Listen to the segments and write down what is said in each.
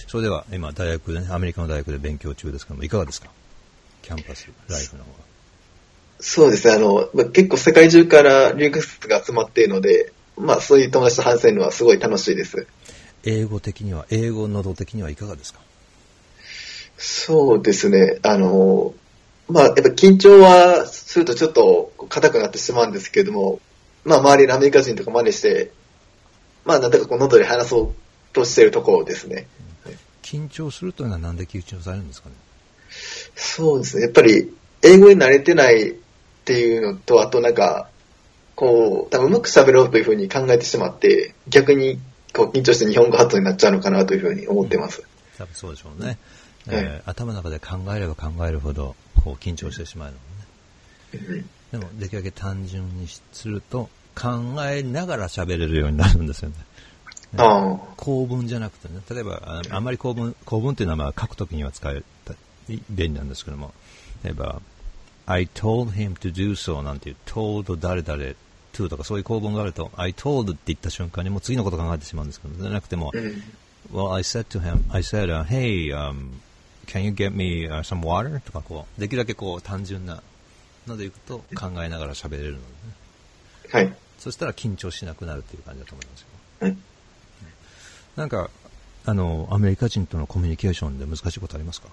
それでは今大学でね、アメリカの大学で勉強中ですけども、いかがですか？キャンパスライフの方は。 そうですね、結構世界中から留学生が集まっているので、そういう友達と話せるのはすごい楽しいです。 英語喉的にはいかがですか？ そうですね、やっぱ緊張はするとちょっと硬くなってしまうんですけれども、周りのアメリカ人とか真似して、なんとか喉で話そうとしているところですね。 緊張するというのはなんで緊張されるんですかね？ そうですね、やっぱり英語に慣れてないっていうのと、あと多分うまく喋ろうというふうに考えてしまって、逆に緊張して日本語発音になっちゃうのかなというふうに思ってます。 多分そうでしょうね。頭の中で考えれば考えるほど緊張してしまうのね。でもできるだけ単純にすると考えながら喋れるようになるんですよね。構文じゃなくてね、例えばあんまり構文というのは書くときには使え便利なんですけども、例えばI told him to do so なんていう told 誰々 to とかそういう構文があると I told って言った瞬間にもう次のこと考えてしまうんですけど、じゃなくても、Well, I said, hey, can you get me some water? とかできるだけ単純なのでいくと考えながら喋れるのでね。 はい。 そしたら緊張しなくなるという感じだと思いますよ。 はい。 なんかアメリカ人とのコミュニケーションで難しいことありますか？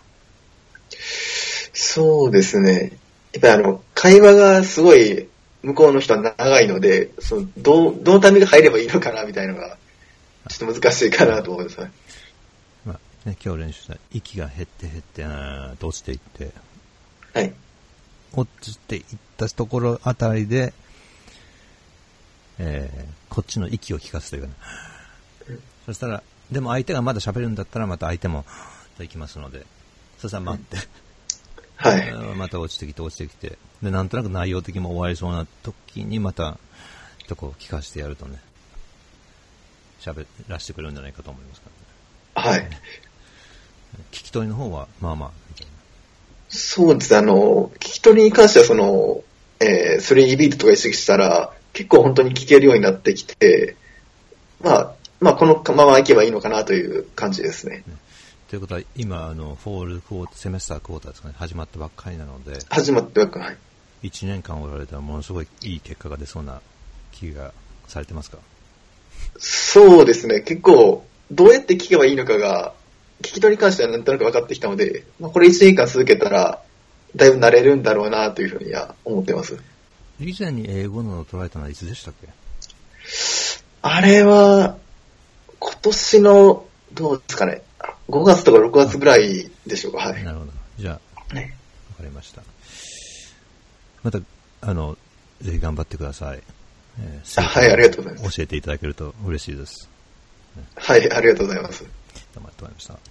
そうですね。やっぱり会話がすごい向こうの人は長いので、どのタイミングが入ればいいのかなみたいなのがちょっと難しいかなと思います。 今日練習した息が減ってと落ちていって、 はい。 落ちていったところあたりで、こっちの息を聞かせていく、そしたらでも相手がまだ喋るんだったらまた相手も行きますので、そしたら待って、 はい、 また落ちてきてでなんとなく内容的にも終わりそうな時にまたちょっと聞かせてやるとね、喋らせてくれるんじゃないかと思いますからね。 はい。 聞き取りの方はみたいな。 そうです。聞き取りに関しては3ビートとか意識したら結構本当に聞けるようになってきて、このままいけばいいのかなという感じですね。 ということは今フォールセメスタークォーターですかね、始まったばっかりなので。 始まったばっかり。はい。 1年間おられたらものすごいいい結果が出そうな気がされてますか？ そうですね。結構どうやって聞けばいいのかが聞き取りに関してはなんとなく分かってきたので、これ1年間続けたらだいぶ慣れるんだろうなというふうには思ってます。 以前に英語のを捉えたのはいつでしたっけ？ あれは今年のどうですかね、5月とか6月ぐらいでしょうか。はい。 なるほど。じゃあ、わかりました。またぜひ頑張ってください。 はい、ありがとうございます。 教えていただけると嬉しいです。 はい、ありがとうございます。 どうもありがとうございました。